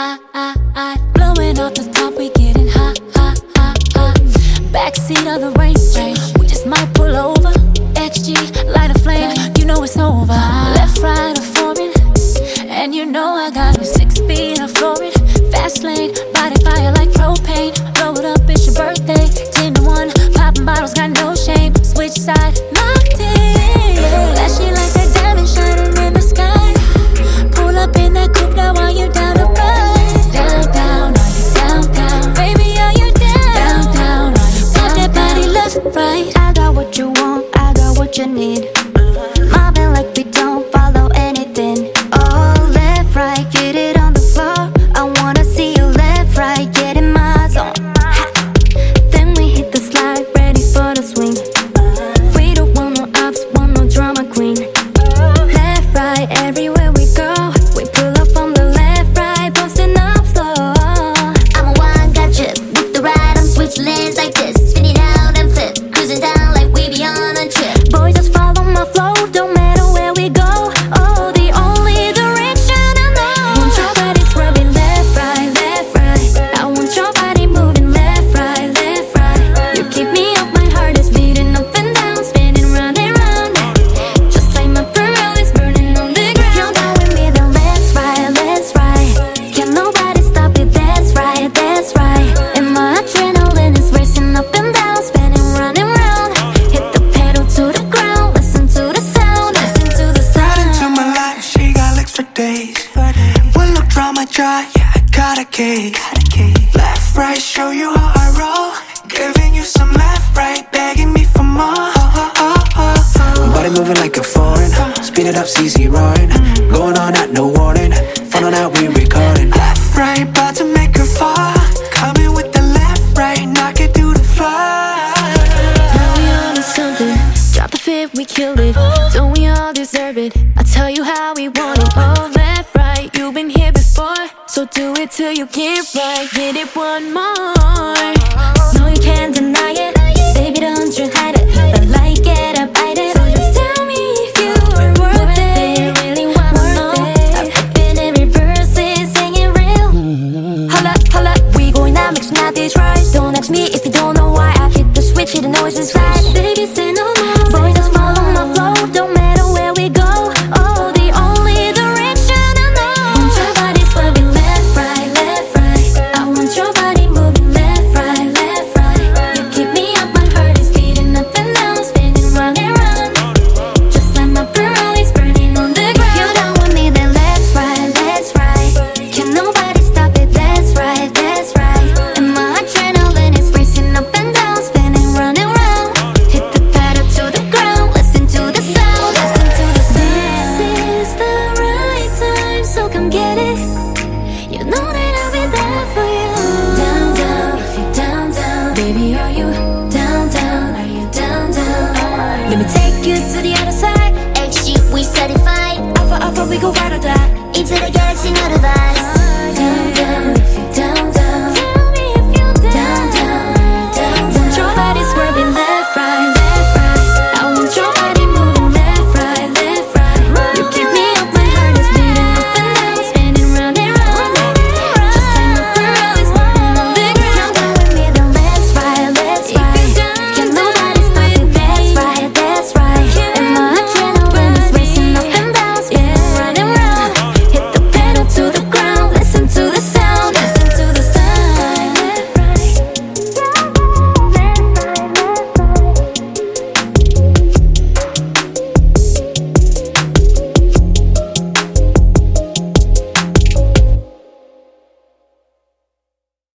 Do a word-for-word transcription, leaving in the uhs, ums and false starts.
hot, hot, hot. Blowing off the top, we getting hot, hot, hot, hot. Backseat of the Range, we just might pull over. X G, light a flame, you know it's over. Left, right, or foreign, and you know I got a six speed or flooring. Fast lane, body fire like propane. Blow it up, it's your birthday. Ten to one, popping bottles, got no shame. Switch side, locked in. Flashy like that diamond shining in the sky. Pull up in that coupe, now are you down to ride? Down, down, are you down, down? Baby, are you down? Down, down, are you down? Got that body left, right. I got what you want, I got what you need. Mobbing like we don't follow anything. Oh, left, right, get it on the floor. I wanna see you left, right, get in my zone. Then we hit the slide, ready for the swing. We don't want no ops, want no drama queen. Left, right, everywhere we go. We pull up from the left, right, busting up slow. I'm a one gotcha with the ride. I'm switch lanes like this, spin it out and flip, cruising down like we be on a trip. Boy, just follow my flow, don't matter where we go. Oh, the only direction I know. Want your body scrubbing left, right, left, right. I want your body moving left, right, left, right. You keep me up, my heart is beating up and down, spinning round and round. Just like my pearl is burning on the ground. If you're down with me, then let's ride, let's ride. Can nobody stop it, that's right, that's right. And my adrenaline is racing up and down, spinning round and round. Hit the pedal to the ground, listen to the sound, listen to the Right into sound. my life, she got extra days. One look drama dry, yeah, I got a case. Left, right, show you how I roll. Giving you some left, right, begging me for more. Oh, oh, oh, oh. Body moving like a foreign, speed it up, C Z roaring. Going on at no warning, funnel out, we recording. Left, right, about to make her fall. Coming with the left, right, knock it through the floor. Now we on to something. Drop the fit, we killed it. Don't we all deserve it? I'll tell you how we want it. Oh, left, right, you've been here before. So do it till you get right. Get it one more. No, you can't deny it. Baby, don't you hide it. If I like it, I bite it. So just tell me if you are worth it. Really wanna know. I'm flipping every verse, singing real. Holla, holla, we going out, mix not this right. Don't ask me if you don't know why. I hit the switch, hit the noise inside.